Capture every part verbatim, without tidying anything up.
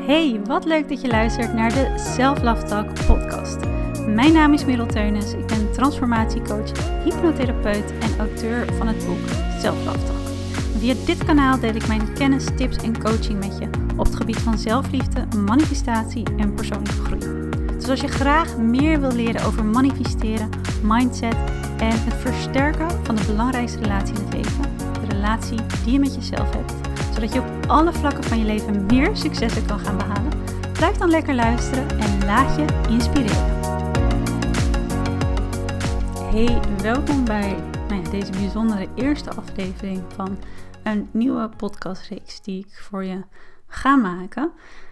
Hey, wat leuk dat je luistert naar de Self Love Talk podcast. Mijn naam is Merel Teunis, ik ben transformatiecoach, hypnotherapeut en auteur van het boek Self Love Talk. Via dit kanaal deel ik mijn kennis, tips en coaching met je op het gebied van zelfliefde, manifestatie en persoonlijke groei. Dus als je graag meer wil leren over manifesteren, mindset en het versterken van de belangrijkste relatie in het leven, de relatie die je met jezelf hebt, zodat je op alle vlakken van je leven meer successen kan gaan behalen, blijf dan lekker luisteren en laat je inspireren. Hey, welkom bij nou ja, deze bijzondere eerste aflevering van een nieuwe podcastreeks die ik voor je ga maken.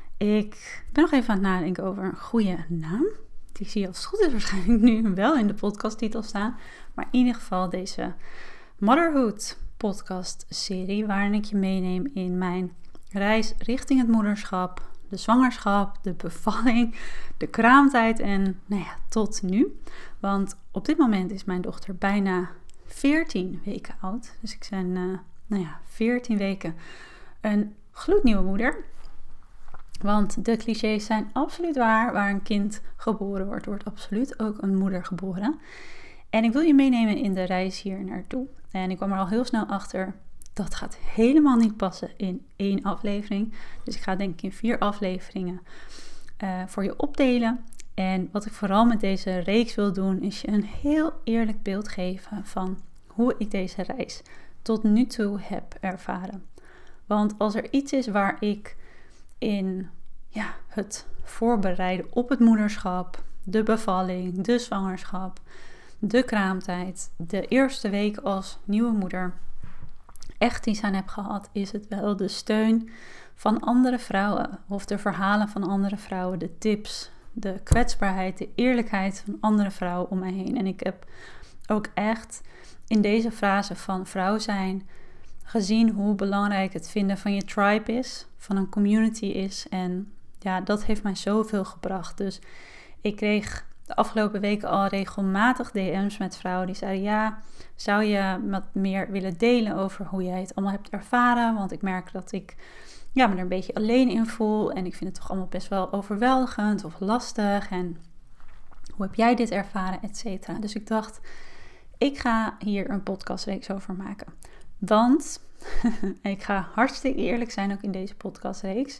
Ik ben nog even aan het nadenken over een goede naam. Die zie je als het goed is waarschijnlijk nu wel in de podcasttitel staan. Maar in ieder geval deze Motherhood podcast serie, waarin ik je meeneem in mijn reis richting het moederschap, de zwangerschap, de bevalling, de kraamtijd en nou ja, tot nu. Want op dit moment is mijn dochter bijna veertien weken oud. Dus ik ben uh, nou ja, veertien weken een gloednieuwe moeder. Want de clichés zijn absoluut waar. Waar een kind geboren wordt, wordt absoluut ook een moeder geboren. En ik wil je meenemen in de reis hier naartoe. En ik kwam er al heel snel achter, dat gaat helemaal niet passen in één aflevering. Dus ik ga denk ik in vier afleveringen uh, voor je opdelen. En wat ik vooral met deze reeks wil doen, is je een heel eerlijk beeld geven van hoe ik deze reis tot nu toe heb ervaren. Want als er iets is waar ik in ja, het voorbereiden op het moederschap, de bevalling, de zwangerschap, de kraamtijd, de eerste week als nieuwe moeder echt iets aan heb gehad, is het wel de steun van andere vrouwen of de verhalen van andere vrouwen, de tips, de kwetsbaarheid, de eerlijkheid van andere vrouwen om mij heen. En ik heb ook echt in deze fase van vrouw zijn gezien hoe belangrijk het vinden van je tribe is, van een community is. En ja, dat heeft mij zoveel gebracht. Dus ik kreeg de afgelopen weken al regelmatig D M's met vrouwen die zeiden, ja, zou je wat meer willen delen over hoe jij het allemaal hebt ervaren? Want ik merk dat ik ja, me er een beetje alleen in voel en ik vind het toch allemaal best wel overweldigend of lastig. En hoe heb jij dit ervaren, et cetera. Dus ik dacht, ik ga hier een podcastreeks over maken. Want, ik ga hartstikke eerlijk zijn ook in deze podcastreeks,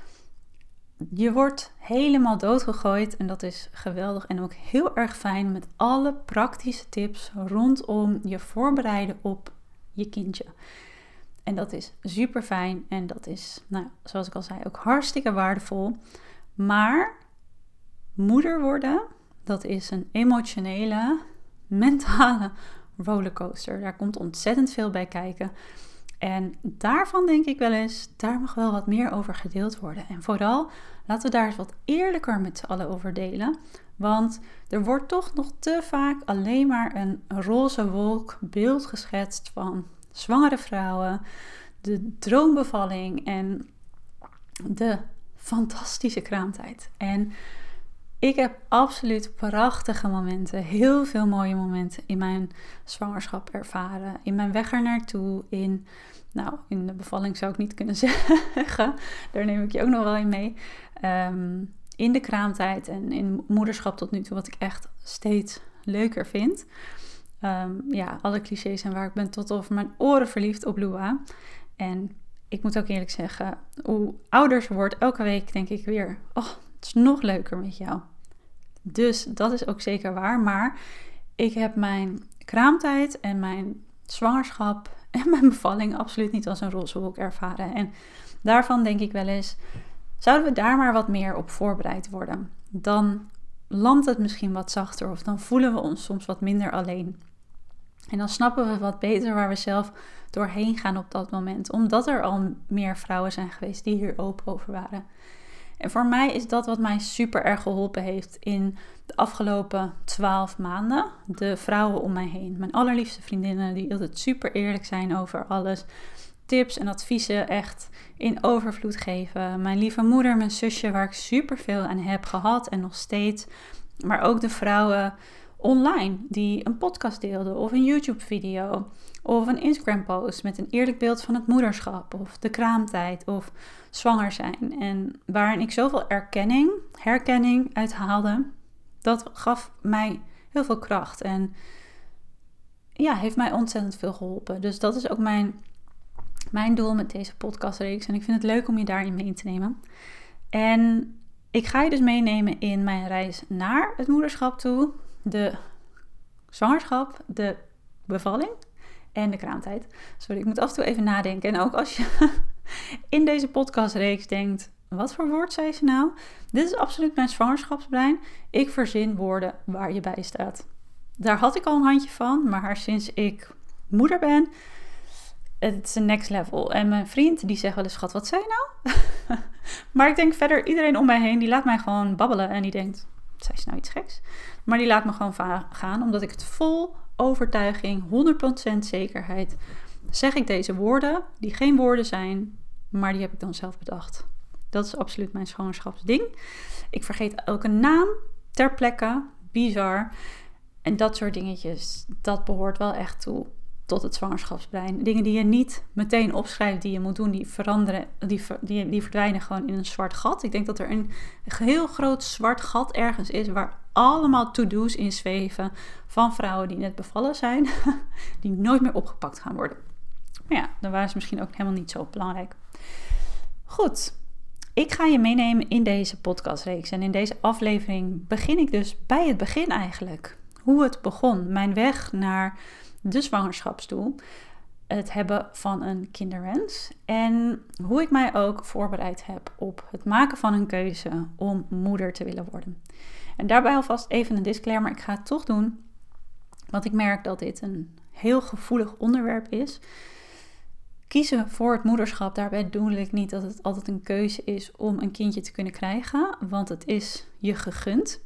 je wordt helemaal doodgegooid en dat is geweldig en ook heel erg fijn met alle praktische tips rondom je voorbereiden op je kindje. En dat is super fijn en dat is, nou, zoals ik al zei, ook hartstikke waardevol. Maar moeder worden, dat is een emotionele, mentale rollercoaster. Daar komt ontzettend veel bij kijken. En daarvan denk ik wel eens, daar mag wel wat meer over gedeeld worden. En vooral, laten we daar eens wat eerlijker met z'n allen over delen. Want er wordt toch nog te vaak alleen maar een roze wolk beeld geschetst van zwangere vrouwen, de droombevalling en de fantastische kraamtijd. En ik heb absoluut prachtige momenten, heel veel mooie momenten in mijn zwangerschap ervaren. In mijn weg er naartoe, in, nou, in de bevalling zou ik niet kunnen zeggen. Daar neem ik je ook nog wel in mee. Um, in de kraamtijd en in moederschap tot nu toe, wat ik echt steeds leuker vind. Um, ja, alle clichés zijn waar. Ik ben tot over mijn oren verliefd op Lua. En ik moet ook eerlijk zeggen, hoe ouder ze wordt, elke week denk ik weer, oh, het is nog leuker met jou. Dus dat is ook zeker waar. Maar ik heb mijn kraamtijd en mijn zwangerschap en mijn bevalling absoluut niet als een roze wolk ervaren. En daarvan denk ik wel eens, zouden we daar maar wat meer op voorbereid worden? Dan landt het misschien wat zachter of dan voelen we ons soms wat minder alleen. En dan snappen we wat beter waar we zelf doorheen gaan op dat moment. Omdat er al meer vrouwen zijn geweest die hier open over waren. En voor mij is dat wat mij super erg geholpen heeft in de afgelopen twaalf maanden. De vrouwen om mij heen. Mijn allerliefste vriendinnen die altijd super eerlijk zijn over alles. Tips en adviezen echt in overvloed geven. Mijn lieve moeder, mijn zusje waar ik super veel aan heb gehad en nog steeds. Maar ook de vrouwen online die een podcast deelden of een YouTube video Of een Instagram post met een eerlijk beeld van het moederschap of de kraamtijd of zwanger zijn. En waarin ik zoveel erkenning, herkenning uit haalde, dat gaf mij heel veel kracht. En ja, heeft mij ontzettend veel geholpen. Dus dat is ook mijn, mijn doel met deze podcastreeks. En ik vind het leuk om je daarin mee te nemen. En ik ga je dus meenemen in mijn reis naar het moederschap toe. De zwangerschap, de bevalling en de kraamtijd. Sorry, ik moet af en toe even nadenken. En ook als je in deze podcastreeks denkt, wat voor woord zei ze nou? Dit is absoluut mijn zwangerschapsbrein. Ik verzin woorden waar je bij staat. Daar had ik al een handje van, maar sinds ik moeder ben, het is een next level. En mijn vriend, die zegt wel eens, schat, wat zei je nou? Maar ik denk verder, iedereen om mij heen, die laat mij gewoon babbelen. En die denkt, zei ze nou iets geks? Maar die laat me gewoon va- gaan, omdat ik het vol overtuiging, honderd procent zekerheid, zeg ik deze woorden, die geen woorden zijn, maar die heb ik dan zelf bedacht. Dat is absoluut mijn zwangerschapsding. Ik vergeet elke naam ter plekke, bizar. En dat soort dingetjes, dat behoort wel echt toe tot het zwangerschapsbrein. Dingen die je niet meteen opschrijft, die je moet doen, die veranderen, die, die, die verdwijnen gewoon in een zwart gat. Ik denk dat er een heel groot zwart gat ergens is waar allemaal to-do's in zweven van vrouwen die net bevallen zijn, die nooit meer opgepakt gaan worden. Maar ja, dan waren ze misschien ook helemaal niet zo belangrijk. Goed, ik ga je meenemen in deze podcastreeks. En in deze aflevering begin ik dus bij het begin eigenlijk. Hoe het begon, mijn weg naar de zwangerschapsstoel, het hebben van een kinderwens en hoe ik mij ook voorbereid heb op het maken van een keuze om moeder te willen worden. En daarbij alvast even een disclaimer, ik ga het toch doen, want ik merk dat dit een heel gevoelig onderwerp is. Kiezen voor het moederschap, daarbij bedoel ik niet dat het altijd een keuze is om een kindje te kunnen krijgen, want het is je gegund.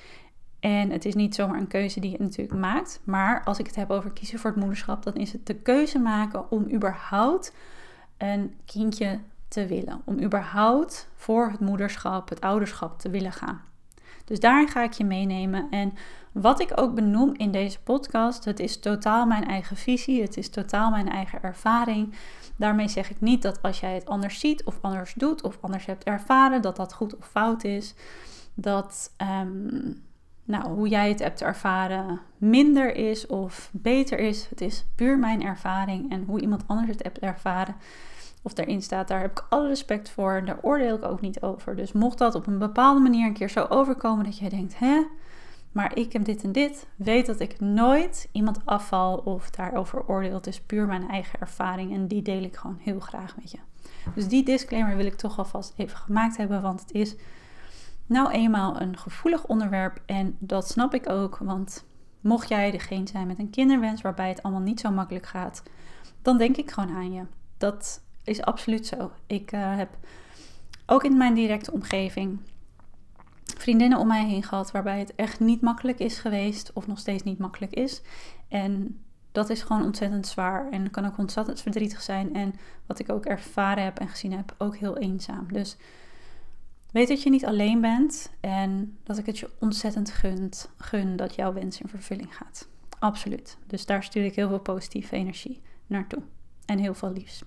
En het is niet zomaar een keuze die je natuurlijk maakt. Maar als ik het heb over kiezen voor het moederschap, dan is het de keuze maken om überhaupt een kindje te willen. Om überhaupt voor het moederschap, het ouderschap te willen gaan. Dus daarin ga ik je meenemen. En wat ik ook benoem in deze podcast, het is totaal mijn eigen visie. Het is totaal mijn eigen ervaring. Daarmee zeg ik niet dat als jij het anders ziet of anders doet of anders hebt ervaren, dat dat goed of fout is. Dat Um, Nou, hoe jij het hebt ervaren minder is of beter is. Het is puur mijn ervaring en hoe iemand anders het hebt ervaren of erin staat, daar heb ik alle respect voor. Daar oordeel ik ook niet over. Dus mocht dat op een bepaalde manier een keer zo overkomen dat jij denkt, hè, maar ik heb dit en dit, weet dat ik nooit iemand afval of daarover oordeel. Het is puur mijn eigen ervaring en die deel ik gewoon heel graag met je. Dus die disclaimer wil ik toch alvast even gemaakt hebben, want het is nou eenmaal een gevoelig onderwerp en dat snap ik ook, want mocht jij degene zijn met een kinderwens waarbij het allemaal niet zo makkelijk gaat, dan denk ik gewoon aan je. Dat is absoluut zo. Ik uh, heb ook in mijn directe omgeving vriendinnen om mij heen gehad waarbij het echt niet makkelijk is geweest of nog steeds niet makkelijk is. En dat is gewoon ontzettend zwaar en kan ook ontzettend verdrietig zijn en wat ik ook ervaren heb en gezien heb, ook heel eenzaam. Dus weet dat je niet alleen bent en dat ik het je ontzettend gun, gun dat jouw wens in vervulling gaat. Absoluut. Dus daar stuur ik heel veel positieve energie naartoe. En heel veel liefs.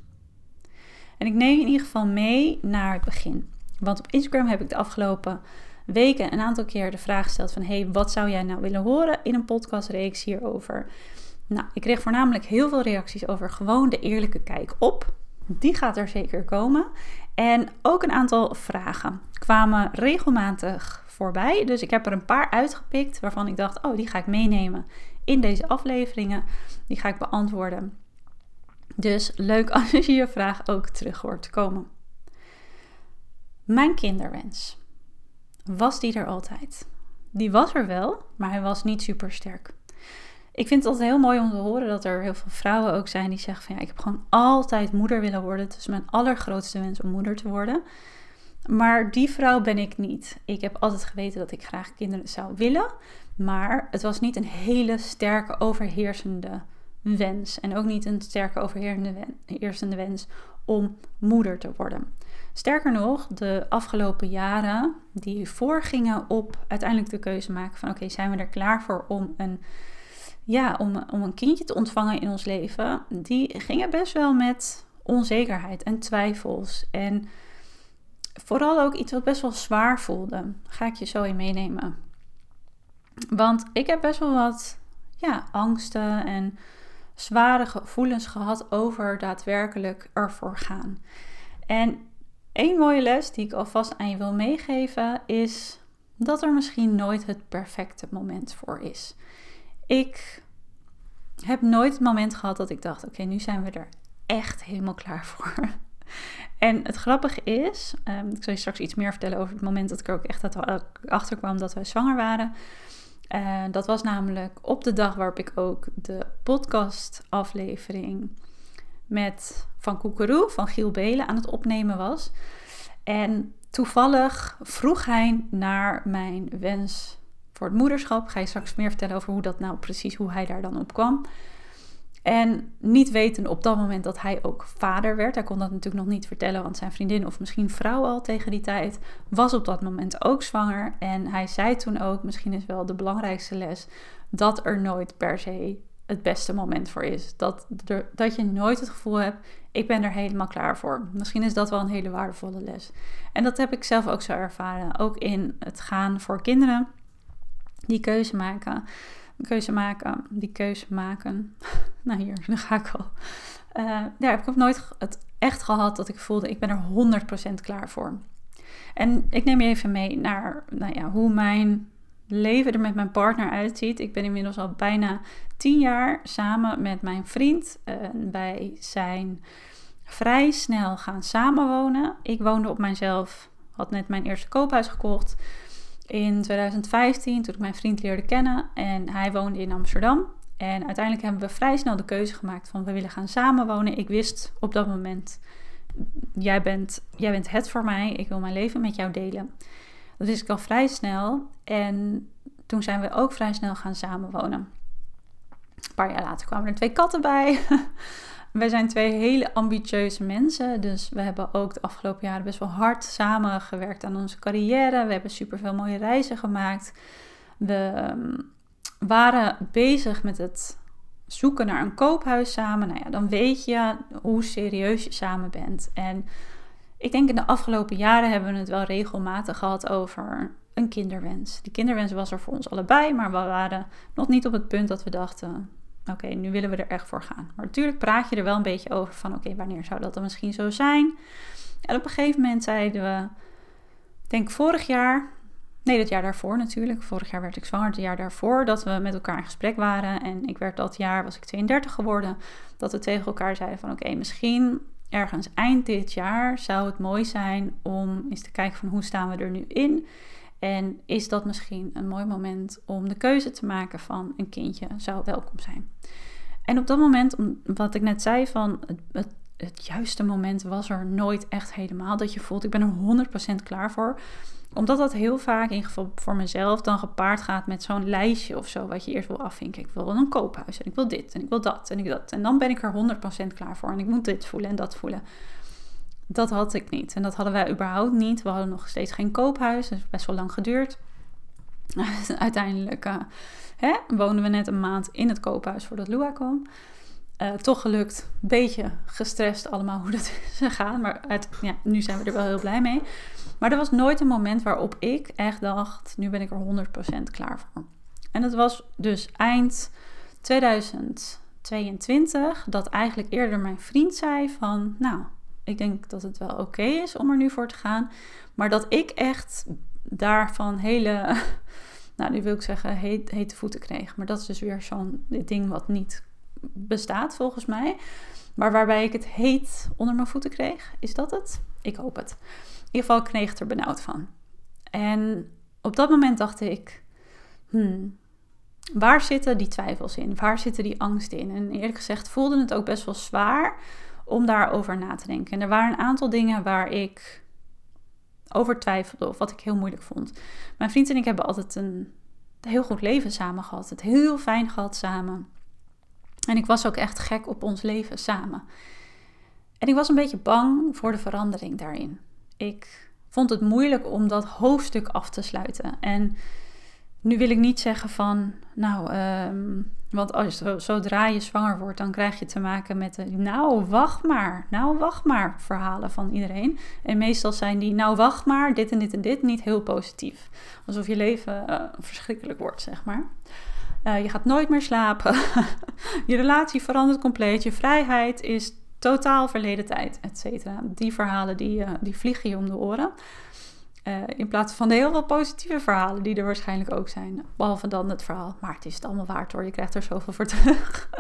En ik neem je in ieder geval mee naar het begin. Want op Instagram heb ik de afgelopen weken een aantal keer de vraag gesteld van, hey, wat zou jij nou willen horen in een podcastreeks hierover? Nou, ik kreeg voornamelijk heel veel reacties over gewoon de eerlijke kijk op. Die gaat er zeker komen. En ook een aantal vragen kwamen regelmatig voorbij. Dus ik heb er een paar uitgepikt waarvan ik dacht, oh, die ga ik meenemen in deze afleveringen. Die ga ik beantwoorden. Dus leuk als je je vraag ook terug hoort komen. Mijn kinderwens. Was die er altijd? Die was er wel, maar hij was niet super sterk. Ik vind het altijd heel mooi om te horen dat er heel veel vrouwen ook zijn die zeggen van ja, ik heb gewoon altijd moeder willen worden. Het is mijn allergrootste wens om moeder te worden. Maar die vrouw ben ik niet. Ik heb altijd geweten dat ik graag kinderen zou willen. Maar het was niet een hele sterke overheersende wens. En ook niet een sterke overheersende wens om moeder te worden. Sterker nog, de afgelopen jaren die voorgingen op uiteindelijk de keuze maken van oké, okay, zijn we er klaar voor om een ja, om, om een kindje te ontvangen in ons leven, die gingen best wel met onzekerheid en twijfels. En vooral ook iets wat best wel zwaar voelde. Daar ga ik je zo in meenemen. Want ik heb best wel wat ja, angsten en zware gevoelens gehad over daadwerkelijk ervoor gaan. En één mooie les die ik alvast aan je wil meegeven is dat er misschien nooit het perfecte moment voor is. Ik heb nooit het moment gehad dat ik dacht, oké, okay, nu zijn we er echt helemaal klaar voor. En het grappige is, um, ik zal je straks iets meer vertellen over het moment dat ik er ook echt achter kwam dat wij zwanger waren. Uh, dat was namelijk op de dag waarop ik ook de podcastaflevering met Van Koekeroe, van Giel Belen, aan het opnemen was. En toevallig vroeg hij naar mijn wens voor het moederschap. Ik ga je straks meer vertellen over hoe dat nou precies, hoe hij daar dan op kwam. En niet weten op dat moment dat hij ook vader werd. Hij kon dat natuurlijk nog niet vertellen, want zijn vriendin of misschien vrouw al tegen die tijd was op dat moment ook zwanger. En hij zei toen ook, misschien is wel de belangrijkste les, dat er nooit per se het beste moment voor is. Dat, er, dat je nooit het gevoel hebt, ik ben er helemaal klaar voor. Misschien is dat wel een hele waardevolle les. En dat heb ik zelf ook zo ervaren. Ook in het gaan voor kinderen die keuze maken. Keuze maken, die keuze maken. Nou hier, dan ga ik al. Uh, ja, ik heb nooit het echt gehad dat ik voelde, ik ben er honderd procent klaar voor. En ik neem je even mee naar nou ja, hoe mijn leven er met mijn partner uitziet. Ik ben inmiddels al bijna tien jaar samen met mijn vriend. Uh, wij zijn vrij snel gaan samenwonen. Ik woonde op mijzelf, had net mijn eerste koophuis gekocht in twintig vijftien, toen ik mijn vriend leerde kennen. En hij woonde in Amsterdam. En uiteindelijk hebben we vrij snel de keuze gemaakt van we willen gaan samenwonen. Ik wist op dat moment, jij bent, jij bent het voor mij. Ik wil mijn leven met jou delen. Dat wist ik al vrij snel. En toen zijn we ook vrij snel gaan samenwonen. Een paar jaar later kwamen er twee katten bij. Wij zijn twee hele ambitieuze mensen. Dus we hebben ook de afgelopen jaren best wel hard samengewerkt aan onze carrière. We hebben superveel mooie reizen gemaakt. We waren bezig met het zoeken naar een koophuis samen. Nou ja, dan weet je hoe serieus je samen bent. En ik denk in de afgelopen jaren hebben we het wel regelmatig gehad over een kinderwens. Die kinderwens was er voor ons allebei, maar we waren nog niet op het punt dat we dachten, oké, okay, nu willen we er echt voor gaan. Maar natuurlijk praat je er wel een beetje over van, oké, okay, wanneer zou dat dan misschien zo zijn? En op een gegeven moment zeiden we, ik denk vorig jaar, nee, dat jaar daarvoor natuurlijk. Vorig jaar werd ik zwanger, het jaar daarvoor, dat we met elkaar in gesprek waren. En ik werd dat jaar, was ik tweeëndertig geworden, dat we tegen elkaar zeiden van, oké, okay, misschien ergens eind dit jaar zou het mooi zijn om eens te kijken van hoe staan we er nu in. En is dat misschien een mooi moment om de keuze te maken van een kindje zou welkom zijn. En op dat moment, wat ik net zei van het, het, het juiste moment was er nooit echt helemaal. Dat je voelt, ik ben er honderd procent klaar voor. Omdat dat heel vaak, in ieder geval voor mezelf, dan gepaard gaat met zo'n lijstje of zo. Wat je eerst wil afvinken. Ik wil een koophuis en ik wil dit en ik wil dat en ik dat. En dan ben ik er honderd procent klaar voor. En ik moet dit voelen en dat voelen. Dat had ik niet. En dat hadden wij überhaupt niet. We hadden nog steeds geen koophuis. Dat is best wel lang geduurd. Uiteindelijk uh, hè, woonden we net een maand in het koophuis voordat Lua kwam. Uh, toch gelukt. Een beetje gestrest allemaal hoe dat is gegaan. Maar uit, ja, nu zijn we er wel heel blij mee. Maar er was nooit een moment waarop ik echt dacht, nu ben ik er honderd procent klaar voor. En dat was dus eind tweeduizend tweeëntwintig. Dat eigenlijk eerder mijn vriend zei van, nou, ik denk dat het wel oké okay is om er nu voor te gaan. Maar dat ik echt daarvan hele, nou nu wil ik zeggen heet, hete voeten kreeg. Maar dat is dus weer zo'n ding wat niet bestaat volgens mij. Maar waarbij ik het heet onder mijn voeten kreeg. Is dat het? Ik hoop het. In ieder geval kreeg ik er benauwd van. En op dat moment dacht ik, hmm, waar zitten die twijfels in? Waar zitten die angsten in? En eerlijk gezegd voelde het ook best wel zwaar om daarover na te denken. En er waren een aantal dingen waar ik over twijfelde of wat ik heel moeilijk vond. Mijn vriend en ik hebben altijd een heel goed leven samen gehad. Het heel fijn gehad samen. En ik was ook echt gek op ons leven samen. En ik was een beetje bang voor de verandering daarin. Ik vond het moeilijk om dat hoofdstuk af te sluiten. En Nu wil ik niet zeggen van, nou, um, want als, zodra je zwanger wordt, dan krijg je te maken met de, nou, wacht maar, nou, wacht maar verhalen van iedereen. En meestal zijn die, nou, wacht maar, dit en dit en dit, niet heel positief. Alsof je leven uh, verschrikkelijk wordt, zeg maar. Uh, je gaat nooit meer slapen. Je relatie verandert compleet. Je vrijheid is totaal verleden tijd, et cetera. Die verhalen, die, uh, die vliegen je om de oren. Uh, in plaats van de heel veel positieve verhalen die er waarschijnlijk ook zijn. Behalve dan het verhaal, maar het is het allemaal waard hoor. Je krijgt er zoveel voor terug.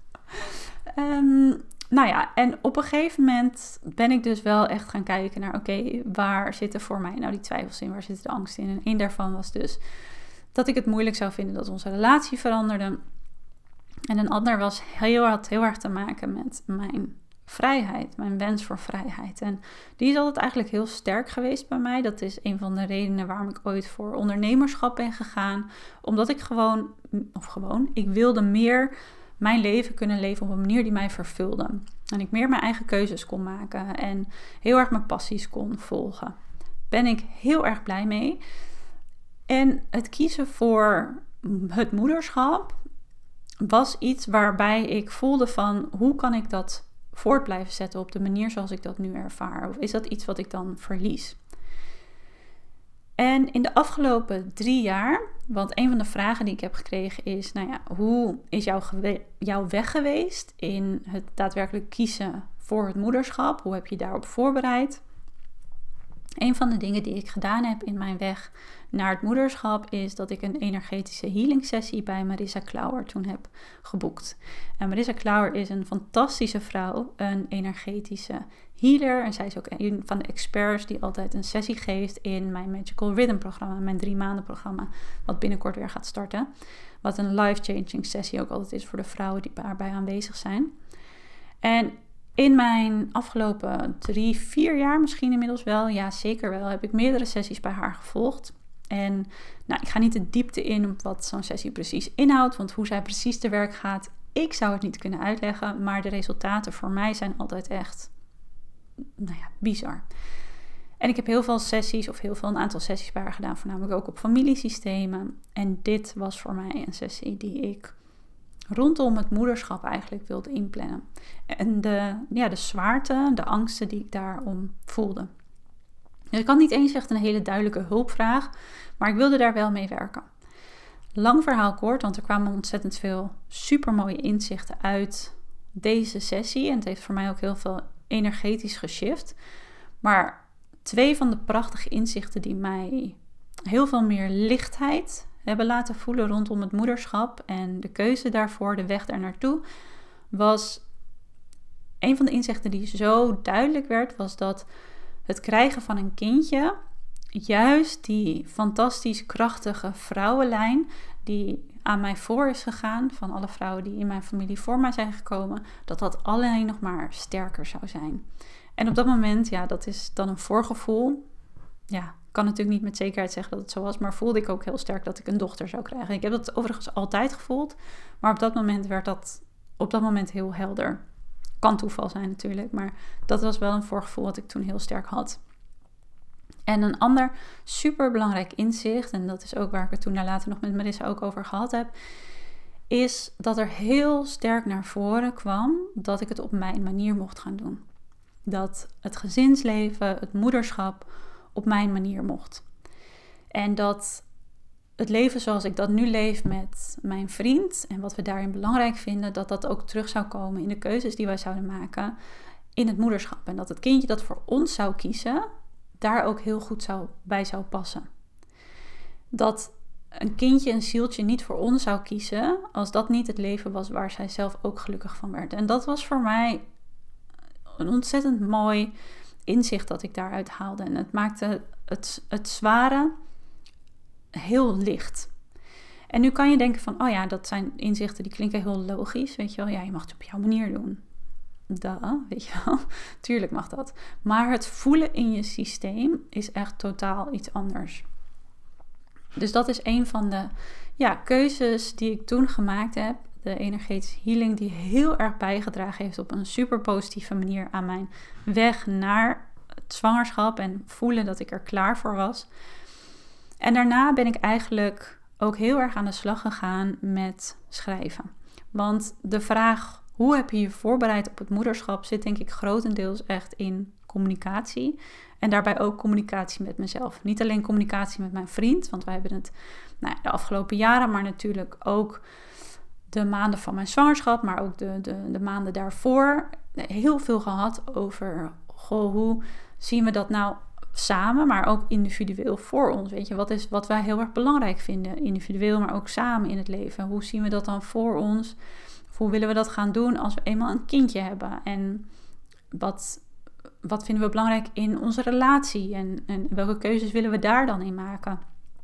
um, nou ja, en op een gegeven moment ben ik dus wel echt gaan kijken naar... oké, okay, waar zitten voor mij nou die twijfels in? Waar zit de angst in? En één daarvan was dus dat ik het moeilijk zou vinden dat onze relatie veranderde. En een ander was heel, had heel erg te maken met mijn vrijheid, mijn wens voor vrijheid. En die is altijd eigenlijk heel sterk geweest bij mij. Dat is een van de redenen waarom ik ooit voor ondernemerschap ben gegaan. Omdat ik gewoon, of gewoon, ik wilde meer mijn leven kunnen leven op een manier die mij vervulde. En ik meer mijn eigen keuzes kon maken en heel erg mijn passies kon volgen. Ben ik heel erg blij mee. En het kiezen voor het moederschap was iets waarbij ik voelde van, hoe kan ik dat voort blijven zetten op de manier zoals ik dat nu ervaar? Of is dat iets wat ik dan verlies? En in de afgelopen drie jaar, want een van de vragen die ik heb gekregen is, nou ja, hoe is jouw, gewe- jouw weg geweest in het daadwerkelijk kiezen voor het moederschap? Hoe heb je daarop voorbereid? Een van de dingen die ik gedaan heb in mijn weg naar het moederschap is dat ik een energetische healing sessie bij Marissa Klauwer toen heb geboekt. En Marissa Klauwer is een fantastische vrouw, een energetische healer. En zij is ook een van de experts die altijd een sessie geeft in mijn Magical Rhythm programma, mijn drie maanden programma, wat binnenkort weer gaat starten. Wat een life-changing sessie ook altijd is voor de vrouwen die daarbij aanwezig zijn. En in mijn afgelopen drie, vier jaar misschien inmiddels wel, ja zeker wel, heb ik meerdere sessies bij haar gevolgd. En nou, ik ga niet de diepte in op wat zo'n sessie precies inhoudt, want hoe zij precies te werk gaat, ik zou het niet kunnen uitleggen, maar de resultaten voor mij zijn altijd echt, nou ja, bizar. En ik heb heel veel sessies, of heel veel een aantal sessies bij haar gedaan, voornamelijk ook op familiesystemen. En dit was voor mij een sessie die ik rondom het moederschap eigenlijk wilde inplannen. En de, ja, de zwaarte, de angsten die ik daarom voelde. Dus ik had niet eens echt een hele duidelijke hulpvraag, maar ik wilde daar wel mee werken. Lang verhaal kort, want er kwamen ontzettend veel supermooie inzichten uit deze sessie. En het heeft voor mij ook heel veel energetisch geshift. Maar twee van de prachtige inzichten die mij heel veel meer lichtheid hebben laten voelen rondom het moederschap en de keuze daarvoor, de weg daar naartoe, was een van de inzichten die zo duidelijk werd, was dat het krijgen van een kindje, juist die fantastisch krachtige vrouwenlijn die aan mij voor is gegaan, van alle vrouwen die in mijn familie voor mij zijn gekomen, dat dat alleen nog maar sterker zou zijn. En op dat moment, ja, dat is dan een voorgevoel. Ja, ik kan natuurlijk niet met zekerheid zeggen dat het zo was, maar voelde ik ook heel sterk dat ik een dochter zou krijgen. Ik heb dat overigens altijd gevoeld, maar op dat moment werd dat op dat moment heel helder. Kan toeval zijn natuurlijk, maar dat was wel een voorgevoel wat ik toen heel sterk had. En een ander superbelangrijk inzicht, en dat is ook waar ik het toen daar later nog met Marissa ook over gehad heb, is dat er heel sterk naar voren kwam dat ik het op mijn manier mocht gaan doen. Dat het gezinsleven, het moederschap op mijn manier mocht. En dat het leven zoals ik dat nu leef met mijn vriend en wat we daarin belangrijk vinden, dat dat ook terug zou komen in de keuzes die wij zouden maken in het moederschap. En dat het kindje dat voor ons zou kiezen, daar ook heel goed zou, bij zou passen. Dat een kindje, een zieltje niet voor ons zou kiezen als dat niet het leven was waar zij zelf ook gelukkig van werd. En dat was voor mij een ontzettend mooi inzicht dat ik daaruit haalde. En het maakte het, het zware heel licht. En nu kan je denken van, oh ja, dat zijn inzichten die klinken heel logisch, weet je wel. Ja, je mag het op jouw manier doen. Duh, weet je wel. Tuurlijk mag dat. Maar het voelen in je systeem is echt totaal iets anders. Dus dat is een van de ja, keuzes die ik toen gemaakt heb. De energetische healing die heel erg bijgedragen heeft op een super positieve manier aan mijn weg naar het zwangerschap en voelen dat ik er klaar voor was. En daarna ben ik eigenlijk ook heel erg aan de slag gegaan met schrijven. Want de vraag, hoe heb je je voorbereid op het moederschap, zit denk ik grotendeels echt in communicatie. En daarbij ook communicatie met mezelf. Niet alleen communicatie met mijn vriend, want wij hebben het nou ja, de afgelopen jaren, maar natuurlijk ook de maanden van mijn zwangerschap, maar ook de, de, de maanden daarvoor, heel veel gehad over, goh, hoe zien we dat nou samen, maar ook individueel voor ons. Weet je, wat is wat wij heel erg belangrijk vinden, individueel, maar ook samen in het leven. Hoe zien we dat dan voor ons? Hoe willen we dat gaan doen als we eenmaal een kindje hebben? En wat, wat vinden we belangrijk in onze relatie? En, en welke keuzes willen we daar dan in maken?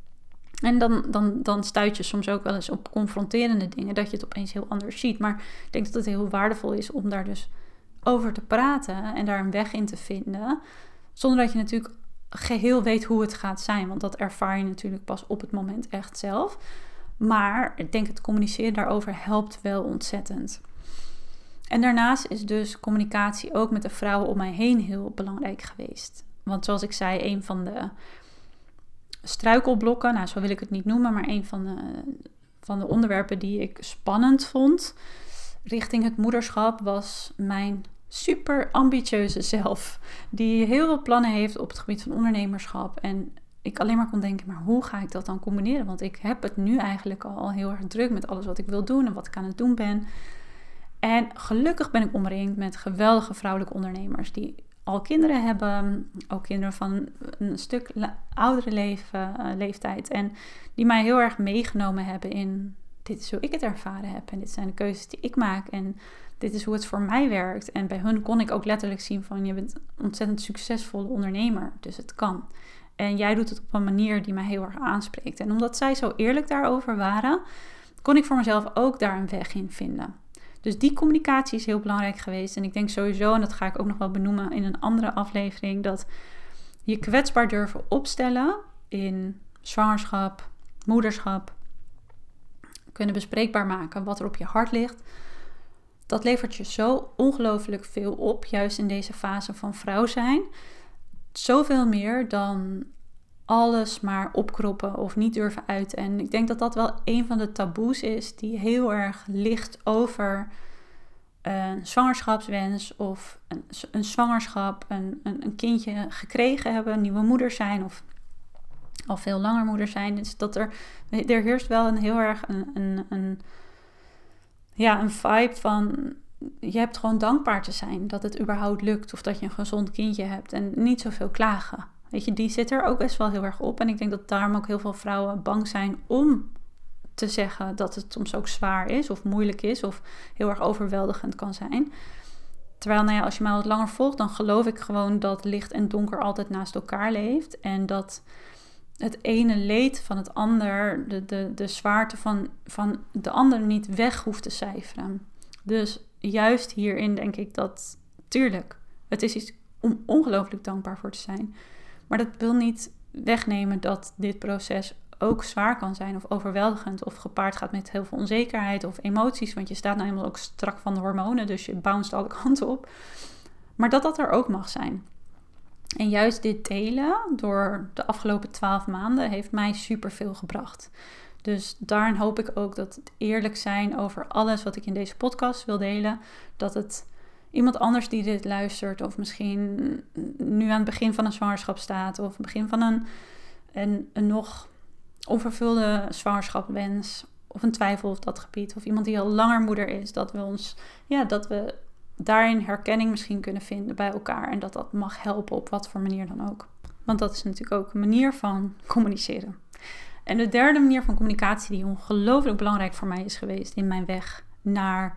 En dan, dan, dan stuit je soms ook wel eens op confronterende dingen, dat je het opeens heel anders ziet. Maar ik denk dat het heel waardevol is om daar dus over te praten en daar een weg in te vinden. Zonder dat je natuurlijk geheel weet hoe het gaat zijn. Want dat ervaar je natuurlijk pas op het moment echt zelf. Maar ik denk het communiceren daarover helpt wel ontzettend. En daarnaast is dus communicatie ook met de vrouwen om mij heen heel belangrijk geweest. Want zoals ik zei, een van de struikelblokken, nou zo wil ik het niet noemen, maar een van de, van de onderwerpen die ik spannend vond richting het moederschap was mijn super ambitieuze zelf. Die heel veel plannen heeft op het gebied van ondernemerschap. En ik alleen maar kon denken, maar hoe ga ik dat dan combineren? Want ik heb het nu eigenlijk al heel erg druk met alles wat ik wil doen en wat ik aan het doen ben. En gelukkig ben ik omringd met geweldige vrouwelijke ondernemers die al kinderen hebben, ook kinderen van een stuk oudere leven, uh, leeftijd. En die mij heel erg meegenomen hebben in, dit is hoe ik het ervaren heb. En dit zijn de keuzes die ik maak. En dit is hoe het voor mij werkt. En bij hun kon ik ook letterlijk zien van, je bent een ontzettend succesvolle ondernemer. Dus het kan. En jij doet het op een manier die mij heel erg aanspreekt. En omdat zij zo eerlijk daarover waren, kon ik voor mezelf ook daar een weg in vinden. Dus die communicatie is heel belangrijk geweest. En ik denk sowieso, en dat ga ik ook nog wel benoemen in een andere aflevering, dat je kwetsbaar durven opstellen in zwangerschap, moederschap, kunnen bespreekbaar maken wat er op je hart ligt. Dat levert je zo ongelooflijk veel op, juist in deze fase van vrouw zijn. Zoveel meer dan alles maar opkroppen of niet durven uiten. En ik denk dat dat wel een van de taboes is die heel erg ligt over een zwangerschapswens of een, een zwangerschap, een, een, een kindje gekregen hebben, nieuwe moeder zijn of al veel langer moeder zijn. Dus dat er, er heerst wel een heel erg een, een, een, ja, een vibe van, je hebt gewoon dankbaar te zijn dat het überhaupt lukt of dat je een gezond kindje hebt en niet zoveel klagen. Weet je, die zit er ook best wel heel erg op. En ik denk dat daarom ook heel veel vrouwen bang zijn om te zeggen dat het soms ook zwaar is of moeilijk is of heel erg overweldigend kan zijn. Terwijl, nou ja, als je mij wat langer volgt, dan geloof ik gewoon dat licht en donker altijd naast elkaar leeft. En dat het ene leed van het ander, de, de, de zwaarte van, van de ander niet weg hoeft te cijferen. Dus juist hierin denk ik dat, tuurlijk, het is iets om ongelooflijk dankbaar voor te zijn. Maar dat wil niet wegnemen dat dit proces ook zwaar kan zijn of overweldigend of gepaard gaat met heel veel onzekerheid of emoties. Want je staat nou eenmaal ook strak van de hormonen, dus je bounced alle kanten op. Maar dat dat er ook mag zijn. En juist dit delen door de afgelopen twaalf maanden heeft mij superveel gebracht. Dus daarin hoop ik ook dat het eerlijk zijn over alles wat ik in deze podcast wil delen, dat het iemand anders die dit luistert of misschien nu aan het begin van een zwangerschap staat of het begin van een, een, een nog onvervulde zwangerschapwens of een twijfel op dat gebied of iemand die al langer moeder is, dat we ons, ja, dat we daarin herkenning misschien kunnen vinden bij elkaar en dat dat mag helpen op wat voor manier dan ook. Want dat is natuurlijk ook een manier van communiceren. En de derde manier van communicatie die ongelooflijk belangrijk voor mij is geweest in mijn weg naar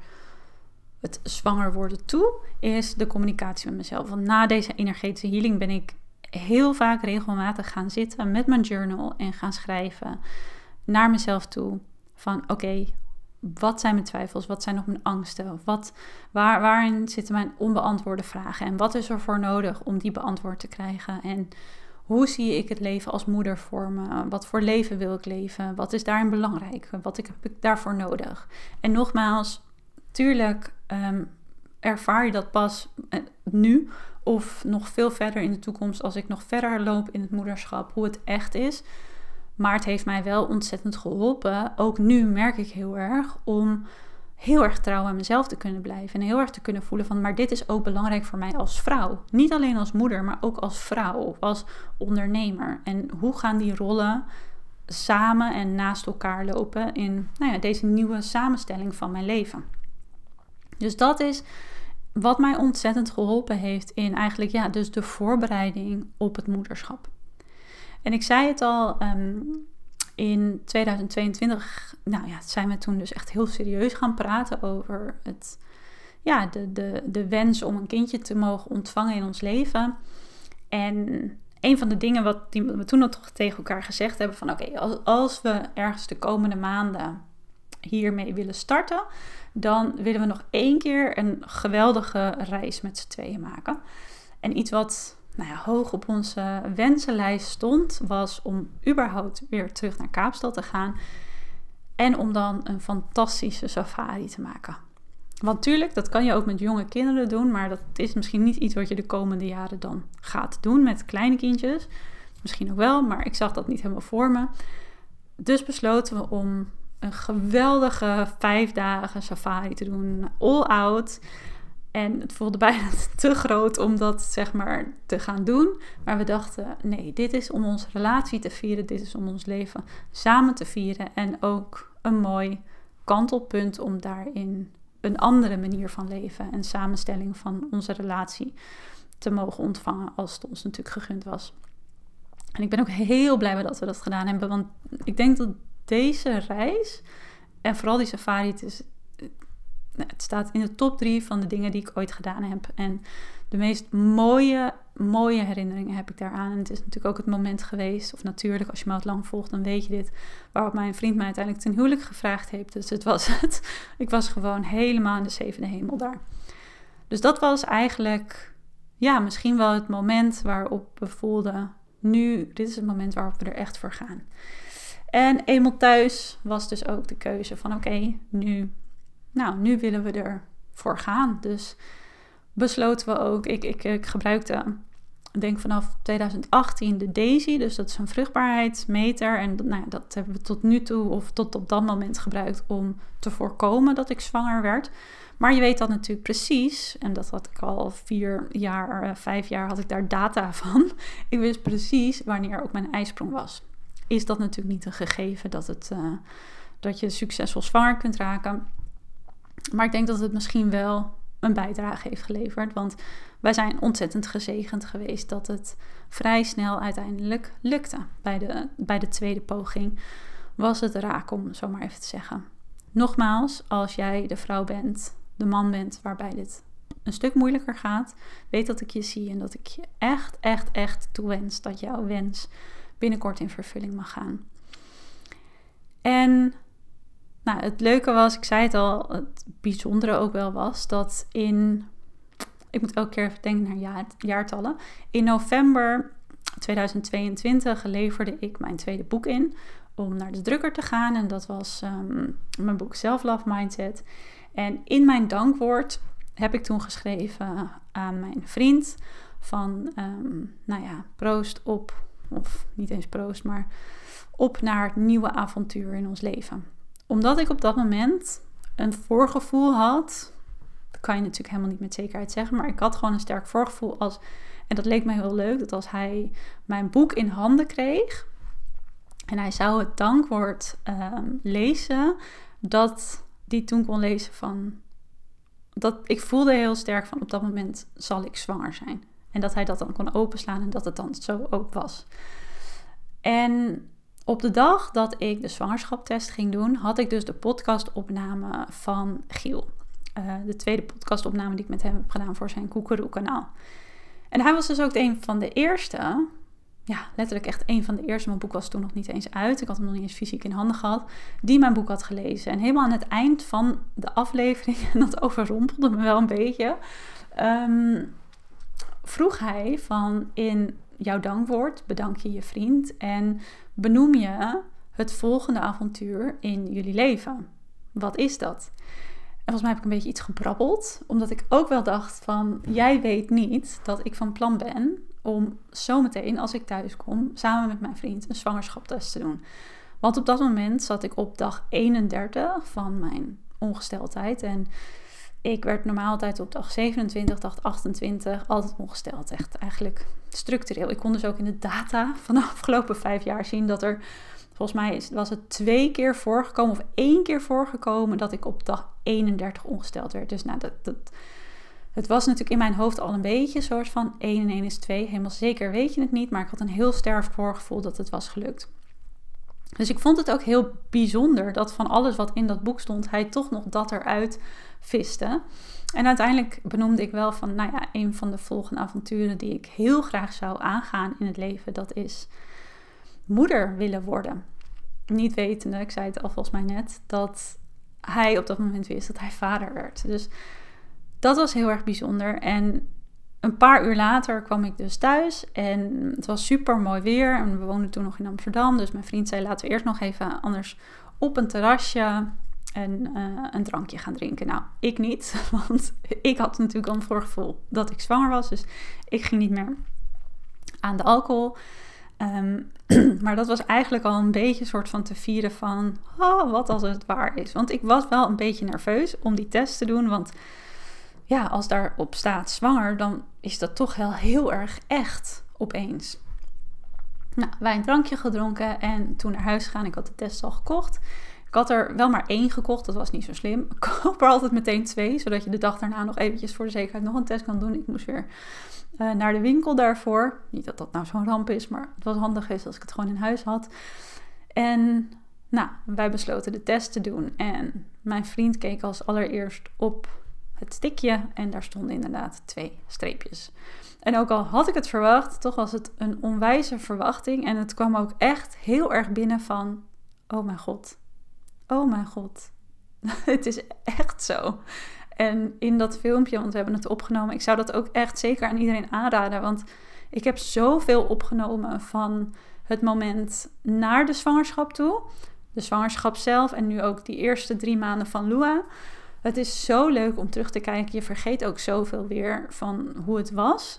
het zwanger worden toe, is de communicatie met mezelf. Want na deze energetische healing ben ik heel vaak regelmatig gaan zitten met mijn journal en gaan schrijven naar mezelf toe. Van oké, okay, wat zijn mijn twijfels? Wat zijn nog mijn angsten? Wat, waar, waarin zitten mijn onbeantwoorde vragen? En wat is er voor nodig om die beantwoord te krijgen? En hoe zie ik het leven als moeder voor me? Wat voor leven wil ik leven? Wat is daarin belangrijk? Wat heb ik daarvoor nodig? En nogmaals, tuurlijk um, ervaar je dat pas nu of nog veel verder in de toekomst als ik nog verder loop in het moederschap, hoe het echt is. Maar het heeft mij wel ontzettend geholpen. Ook nu merk ik heel erg om heel erg trouw aan mezelf te kunnen blijven. En heel erg te kunnen voelen van, maar dit is ook belangrijk voor mij als vrouw. Niet alleen als moeder, maar ook als vrouw, als ondernemer. En hoe gaan die rollen samen en naast elkaar lopen in nou ja, deze nieuwe samenstelling van mijn leven. Dus dat is wat mij ontzettend geholpen heeft in eigenlijk ja, dus de voorbereiding op het moederschap. En ik zei het al, um, in tweeduizend tweeëntwintig nou ja, zijn we toen dus echt heel serieus gaan praten over het, ja, de, de, de wens om een kindje te mogen ontvangen in ons leven. En een van de dingen wat die we toen nog toch tegen elkaar gezegd hebben van oké, okay, als, als we ergens de komende maanden hiermee willen starten, dan willen we nog één keer een geweldige reis met z'n tweeën maken. En iets wat nou ja, hoog op onze wensenlijst stond, was om überhaupt weer terug naar Kaapstad te gaan en om dan een fantastische safari te maken. Want tuurlijk, dat kan je ook met jonge kinderen doen, maar dat is misschien niet iets wat je de komende jaren dan gaat doen met kleine kindjes. Misschien ook wel, maar ik zag dat niet helemaal voor me. Dus besloten we om een geweldige vijf dagen safari te doen, all out. En het voelde bijna te groot om dat zeg maar te gaan doen. Maar we dachten, nee, dit is om onze relatie te vieren. Dit is om ons leven samen te vieren. En ook een mooi kantelpunt om daarin een andere manier van leven en samenstelling van onze relatie te mogen ontvangen als het ons natuurlijk gegund was. En ik ben ook heel blij dat we dat gedaan hebben. Want ik denk dat deze reis en vooral die safari, het, is, het staat in de top drie van de dingen die ik ooit gedaan heb. En de meest mooie, mooie herinneringen heb ik daaraan. En het is natuurlijk ook het moment geweest, of natuurlijk als je me wat lang volgt, dan weet je dit, waarop mijn vriend mij uiteindelijk ten huwelijk gevraagd heeft. Dus het was het. Ik was gewoon helemaal in de zevende hemel daar. Dus dat was eigenlijk, ja, misschien wel het moment waarop we voelden, nu, dit is het moment waarop we er echt voor gaan. En eenmaal thuis was dus ook de keuze van oké, okay, nu, nou, nu willen we ervoor gaan. Dus besloten we ook, ik, ik, ik gebruikte, ik denk vanaf tweeduizend achttien de Daisy, dus dat is een vruchtbaarheidsmeter. En nou, dat hebben we tot nu toe, of tot op dat moment gebruikt om te voorkomen dat ik zwanger werd. Maar je weet dat natuurlijk precies, en dat had ik al vier jaar, vijf jaar had ik daar data van. Ik wist precies wanneer ook mijn ijsprong was. Is dat natuurlijk niet een gegeven dat, het, uh, dat je succesvol zwanger kunt raken. Maar ik denk dat het misschien wel een bijdrage heeft geleverd. Want wij zijn ontzettend gezegend geweest dat het vrij snel uiteindelijk lukte. Bij de, bij de tweede poging was het raak, om zo maar even te zeggen. Nogmaals, als jij de vrouw bent, de man bent waarbij dit een stuk moeilijker gaat, weet dat ik je zie en dat ik je echt, echt, echt toewens dat jouw wens binnenkort in vervulling mag gaan. En nou, het leuke was, ik zei het al, het bijzondere ook wel was, dat in, ik moet elke keer even denken naar jaar, jaartallen, in november tweeduizend tweeëntwintig leverde ik mijn tweede boek in om naar de drukker te gaan. En dat was um, mijn boek Self-Love Mindset. En in mijn dankwoord heb ik toen geschreven aan mijn vriend van, um, nou ja, proost op, of niet eens proost, maar op naar het nieuwe avontuur in ons leven. Omdat ik op dat moment een voorgevoel had, dat kan je natuurlijk helemaal niet met zekerheid zeggen, maar ik had gewoon een sterk voorgevoel als, en dat leek me heel leuk, dat als hij mijn boek in handen kreeg en hij zou het dankwoord um, lezen, dat die toen kon lezen van, dat ik voelde heel sterk van op dat moment zal ik zwanger zijn. En dat hij dat dan kon openslaan en dat het dan zo ook was. En op de dag dat ik de zwangerschapstest ging doen, had ik dus de podcastopname van Giel. Uh, de tweede podcastopname die ik met hem heb gedaan voor zijn Koekeroe kanaal. En hij was dus ook een van de eerste, ja, letterlijk echt een van de eerste. Mijn boek was toen nog niet eens uit. Ik had hem nog niet eens fysiek in handen gehad. Die mijn boek had gelezen. En helemaal aan het eind van de aflevering, en dat overrompelde me wel een beetje, um, vroeg hij van, in jouw dankwoord bedank je je vriend en benoem je het volgende avontuur in jullie leven. Wat is dat? En volgens mij heb ik een beetje iets gebrabbeld, omdat ik ook wel dacht van, jij weet niet dat ik van plan ben om zometeen, als ik thuis kom, samen met mijn vriend een zwangerschapstest te doen. Want op dat moment zat ik op dag eenendertig van mijn ongesteldheid. En ik werd normaal altijd op dag zevenentwintig, dag achtentwintig altijd ongesteld. Echt eigenlijk structureel. Ik kon dus ook in de data van de afgelopen vijf jaar zien dat er, volgens mij was het twee keer voorgekomen of één keer voorgekomen dat ik op dag eenendertig ongesteld werd. Dus nou, dat, dat, het was natuurlijk in mijn hoofd al een beetje soort van één en één is twee. Helemaal zeker weet je het niet, maar ik had een heel sterk voorgevoel dat het was gelukt. Dus ik vond het ook heel bijzonder dat van alles wat in dat boek stond, hij toch nog dat eruit viste. En uiteindelijk benoemde ik wel van, nou ja, een van de volgende avonturen die ik heel graag zou aangaan in het leven, dat is moeder willen worden. Niet wetende, ik zei het al volgens mij net, dat hij op dat moment wist dat hij vader werd. Dus dat was heel erg bijzonder. En een paar uur later kwam ik dus thuis en het was super mooi weer. En we woonden toen nog in Amsterdam. Dus mijn vriend zei, laten we eerst nog even anders op een terrasje en uh, een drankje gaan drinken. Nou, ik niet, want ik had natuurlijk al een voorgevoel dat ik zwanger was. Dus ik ging niet meer aan de alcohol. Um, maar dat was eigenlijk al een beetje een soort van te vieren van, oh, wat als het waar is. Want ik was wel een beetje nerveus om die test te doen, want ja, als daarop staat zwanger, dan is dat toch heel, heel erg echt opeens. Nou, wij een drankje gedronken en toen naar huis gegaan. Ik had de test al gekocht. Ik had er wel maar één gekocht, dat was niet zo slim. Ik koop er altijd meteen twee, zodat je de dag daarna nog eventjes voor de zekerheid nog een test kan doen. Ik moest weer uh, naar de winkel daarvoor. Niet dat dat nou zo'n ramp is, maar het was handig is als ik het gewoon in huis had. En nou, wij besloten de test te doen. En mijn vriend keek als allereerst op het stikje en daar stonden inderdaad twee streepjes. En ook al had ik het verwacht, toch was het een onwijze verwachting. En het kwam ook echt heel erg binnen van, oh mijn god, oh mijn god. Het is echt zo. En in dat filmpje, want we hebben het opgenomen, ik zou dat ook echt zeker aan iedereen aanraden. Want ik heb zoveel opgenomen van het moment naar de zwangerschap toe. De zwangerschap zelf en nu ook die eerste drie maanden van Lua. Het is zo leuk om terug te kijken. Je vergeet ook zoveel weer van hoe het was.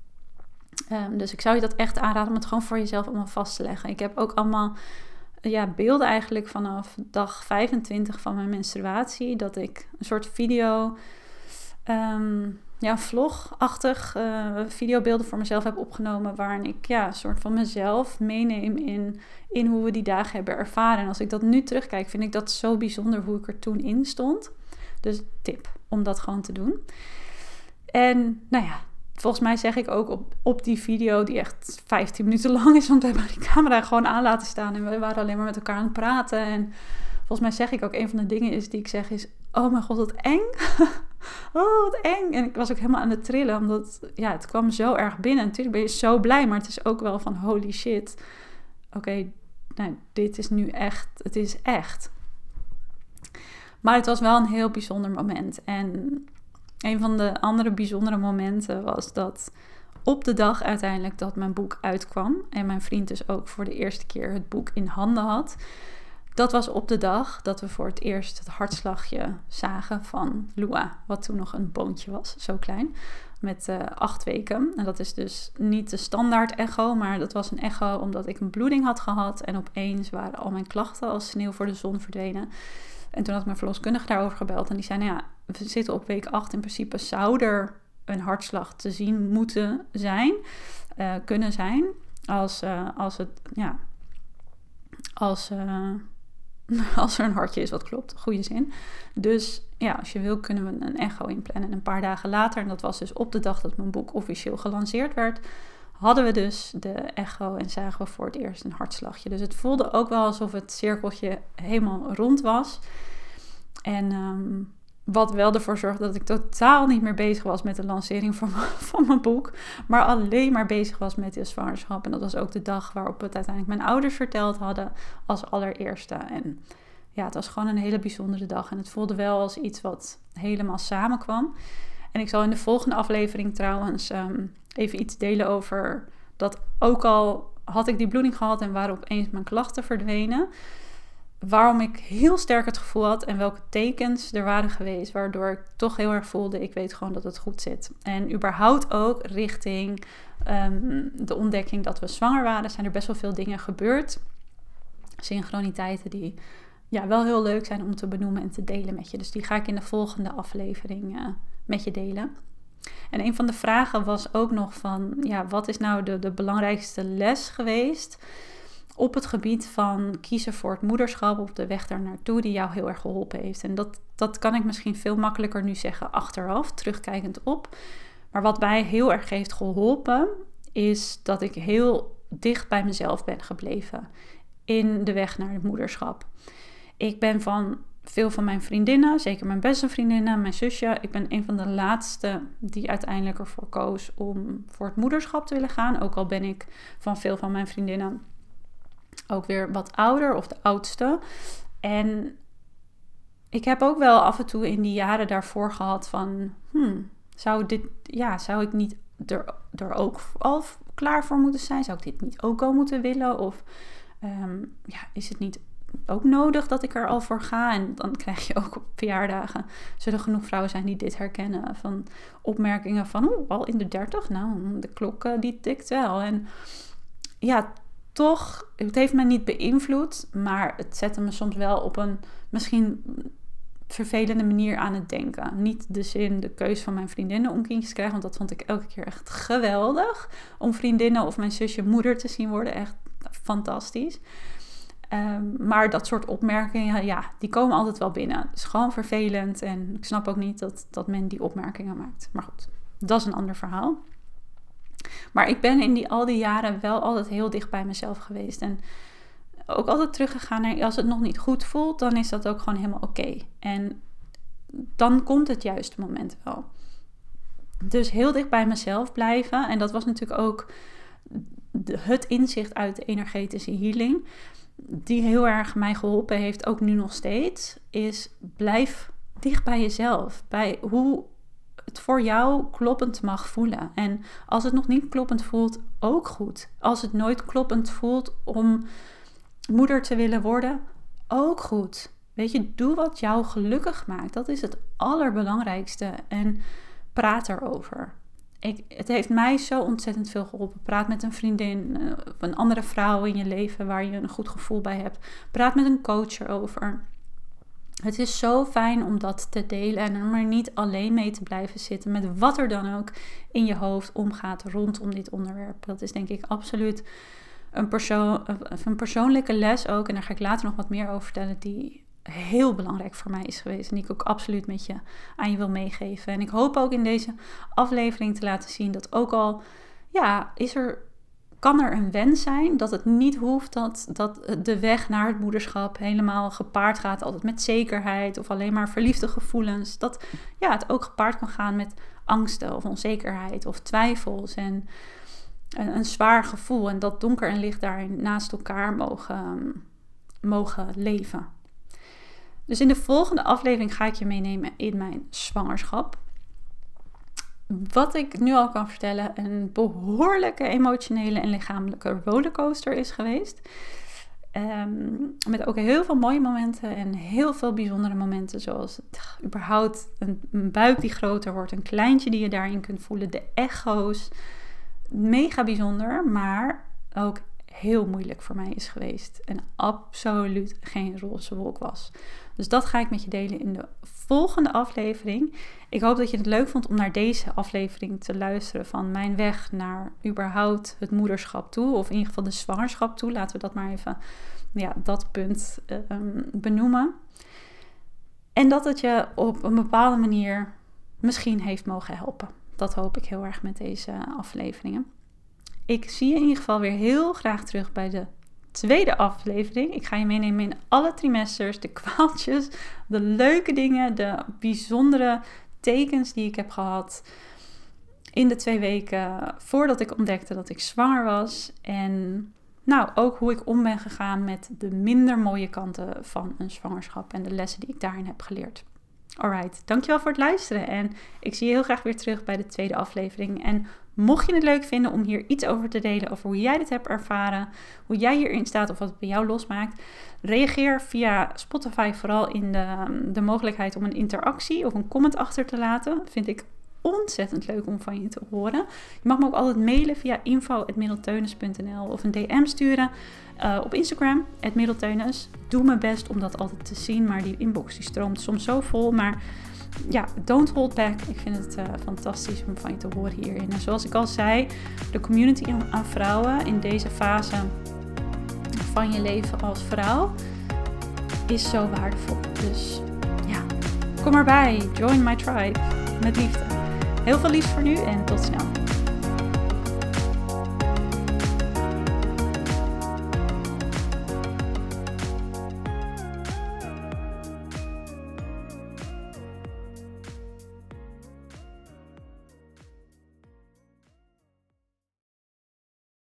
Um, dus ik zou je dat echt aanraden om het gewoon voor jezelf allemaal vast te leggen. Ik heb ook allemaal ja, beelden eigenlijk vanaf dag vijfentwintig van mijn menstruatie. Dat ik een soort video, um, ja, vlogachtig uh, videobeelden voor mezelf heb opgenomen. Waarin ik ja, een soort van mezelf meeneem in, in hoe we die dagen hebben ervaren. En als ik dat nu terugkijk, vind ik dat zo bijzonder hoe ik er toen in stond. Dus tip om dat gewoon te doen. En nou ja, volgens mij zeg ik ook op, op die video die echt vijftien minuten lang is. Want we hebben die camera gewoon aan laten staan. En we waren alleen maar met elkaar aan het praten. En volgens mij zeg ik ook een van de dingen is die ik zeg is, oh mijn god, wat eng. Oh, wat eng. En ik was ook helemaal aan het trillen. Omdat ja, het kwam zo erg binnen. Natuurlijk ben je zo blij. Maar het is ook wel van holy shit. Oké, okay, nou, dit is nu echt. Het is echt. Maar het was wel een heel bijzonder moment. En een van de andere bijzondere momenten was dat op de dag uiteindelijk dat mijn boek uitkwam. En mijn vriend dus ook voor de eerste keer het boek in handen had. Dat was op de dag dat we voor het eerst het hartslagje zagen van Lua. Wat toen nog een boontje was, zo klein. Met uh, acht weken. En dat is dus niet de standaard echo. Maar dat was een echo omdat ik een bloeding had gehad. En opeens waren al mijn klachten als sneeuw voor de zon verdwenen. En toen had ik mijn verloskundige daarover gebeld. En die zei, nou ja, we zitten op week acht. In principe zou er een hartslag te zien moeten zijn. Uh, kunnen zijn. Als, uh, als het, ja... Als, uh, als er een hartje is wat klopt. Goede zin. Dus ja, als je wil kunnen we een echo inplannen. En een paar dagen later, en dat was dus op de dag dat mijn boek officieel gelanceerd werd, hadden we dus de echo en zagen we voor het eerst een hartslagje. Dus het voelde ook wel alsof het cirkeltje helemaal rond was. En um, wat wel ervoor zorgde dat ik totaal niet meer bezig was met de lancering van, van mijn boek. Maar alleen maar bezig was met de zwangerschap. En dat was ook de dag waarop het uiteindelijk mijn ouders verteld hadden als allereerste. En ja, het was gewoon een hele bijzondere dag. En het voelde wel als iets wat helemaal samenkwam. En ik zal in de volgende aflevering trouwens um, even iets delen over dat ook al had ik die bloeding gehad en waren opeens mijn klachten verdwenen. waarom ik heel sterk het gevoel had en welke tekens er waren geweest, waardoor ik toch heel erg voelde, ik weet gewoon dat het goed zit. En überhaupt ook richting um, de ontdekking dat we zwanger waren, zijn er best wel veel dingen gebeurd. Synchroniteiten die ja, wel heel leuk zijn om te benoemen en te delen met je. Dus die ga ik in de volgende aflevering uh, met je delen. En een van de vragen was ook nog van, ja, wat is nou de, de belangrijkste les geweest op het gebied van kiezen voor het moederschap, op de weg daar naartoe, die jou heel erg geholpen heeft. En dat, dat kan ik misschien veel makkelijker nu zeggen achteraf, terugkijkend op. Maar wat mij heel erg heeft geholpen, is dat ik heel dicht bij mezelf ben gebleven in de weg naar het moederschap. Ik ben van veel van mijn vriendinnen, zeker mijn beste vriendinnen, mijn zusje, ik ben een van de laatste die uiteindelijk ervoor koos om voor het moederschap te willen gaan. Ook al ben ik van veel van mijn vriendinnen ook weer wat ouder of de oudste. En ik heb ook wel af en toe in die jaren daarvoor gehad van, hmm, zou dit, ja, zou ik niet er, er ook al klaar voor moeten zijn? Zou ik dit niet ook al moeten willen? Of um, ja, is het niet ook nodig dat ik er al voor ga? En dan krijg je ook op verjaardagen, zullen genoeg vrouwen zijn die dit herkennen, van opmerkingen van, oeh, al in de dertig? Nou, de klok uh, die tikt wel. En ja, toch, het heeft me niet beïnvloed, maar het zette me soms wel op een misschien vervelende manier aan het denken. Niet de zin, de keus van mijn vriendinnen om kindjes te krijgen, want dat vond ik elke keer echt geweldig. Om vriendinnen of mijn zusje moeder te zien worden, echt fantastisch. Um, maar dat soort opmerkingen, ja, die komen altijd wel binnen. Het is gewoon vervelend en ik snap ook niet dat, dat men die opmerkingen maakt. Maar goed, dat is een ander verhaal. Maar ik ben in die, al die jaren wel altijd heel dicht bij mezelf geweest. En ook altijd teruggegaan naar, als het nog niet goed voelt, dan is dat ook gewoon helemaal oké. Okay. En dan komt het juiste moment wel. Dus heel dicht bij mezelf blijven. En dat was natuurlijk ook de, het inzicht uit de energetische healing, die heel erg mij geholpen heeft, ook nu nog steeds, is blijf dicht bij jezelf. Bij hoe het voor jou kloppend mag voelen. En als het nog niet kloppend voelt, ook goed. Als het nooit kloppend voelt om moeder te willen worden, ook goed. Weet je, doe wat jou gelukkig maakt. Dat is het allerbelangrijkste. En praat erover. Ik, het heeft mij zo ontzettend veel geholpen. Praat met een vriendin, of een andere vrouw in je leven waar je een goed gevoel bij hebt. Praat met een coach erover. Het is zo fijn om dat te delen en er maar niet alleen mee te blijven zitten met wat er dan ook in je hoofd omgaat rondom dit onderwerp. Dat is denk ik absoluut een, persoon, een persoonlijke les ook. En daar ga ik later nog wat meer over vertellen, die heel belangrijk voor mij is geweest. En die ik ook absoluut met je aan je wil meegeven. En ik hoop ook in deze aflevering te laten zien dat ook al, ja, is er, kan er een wens zijn dat het niet hoeft dat, dat de weg naar het moederschap helemaal gepaard gaat altijd met zekerheid of alleen maar verliefde gevoelens. Dat ja, het ook gepaard kan gaan met angsten of onzekerheid of twijfels en een, een zwaar gevoel. En dat donker en licht daarin naast elkaar mogen, mogen leven. Dus in de volgende aflevering ga ik je meenemen in mijn zwangerschap. Wat ik nu al kan vertellen, een behoorlijke emotionele en lichamelijke rollercoaster is geweest. Um, met ook heel veel mooie momenten en heel veel bijzondere momenten. Zoals het, überhaupt een, een buik die groter wordt, een kleintje die je daarin kunt voelen, de echo's. Mega bijzonder, maar ook heel moeilijk voor mij is geweest. En absoluut geen roze wolk was. Dus dat ga ik met je delen in de volgende aflevering. Ik hoop dat je het leuk vond om naar deze aflevering te luisteren van mijn weg naar überhaupt het moederschap toe. Of in ieder geval de zwangerschap toe. Laten we dat maar even, ja, dat punt um, benoemen. En dat het je op een bepaalde manier misschien heeft mogen helpen. Dat hoop ik heel erg met deze afleveringen. Ik zie je in ieder geval weer heel graag terug bij de tweede aflevering. Ik ga je meenemen in alle trimesters, de kwaaltjes, de leuke dingen, de bijzondere tekens die ik heb gehad in de twee weken voordat ik ontdekte dat ik zwanger was. En nou, ook hoe ik om ben gegaan met de minder mooie kanten van een zwangerschap en de lessen die ik daarin heb geleerd. Alright, dankjewel voor het luisteren en ik zie je heel graag weer terug bij de tweede aflevering. En Mocht je het leuk vinden om hier iets over te delen over hoe jij dit hebt ervaren, hoe jij hierin staat of wat het bij jou losmaakt, reageer via Spotify vooral in de, de mogelijkheid om een interactie of een comment achter te laten. Dat vind ik ontzettend leuk om van je te horen. Je mag me ook altijd mailen via info at middelteunis punt n l of een D M sturen uh, op Instagram, at middelteunis. Doe mijn best om dat altijd te zien, maar die inbox die stroomt soms zo vol. Maar ja, don't hold back. Ik vind het uh, fantastisch om van je te horen hierin. En zoals ik al zei, de community aan vrouwen in deze fase van je leven als vrouw is zo waardevol. Dus ja, kom erbij. Join my tribe. Met liefde. Heel veel liefs voor nu en tot snel.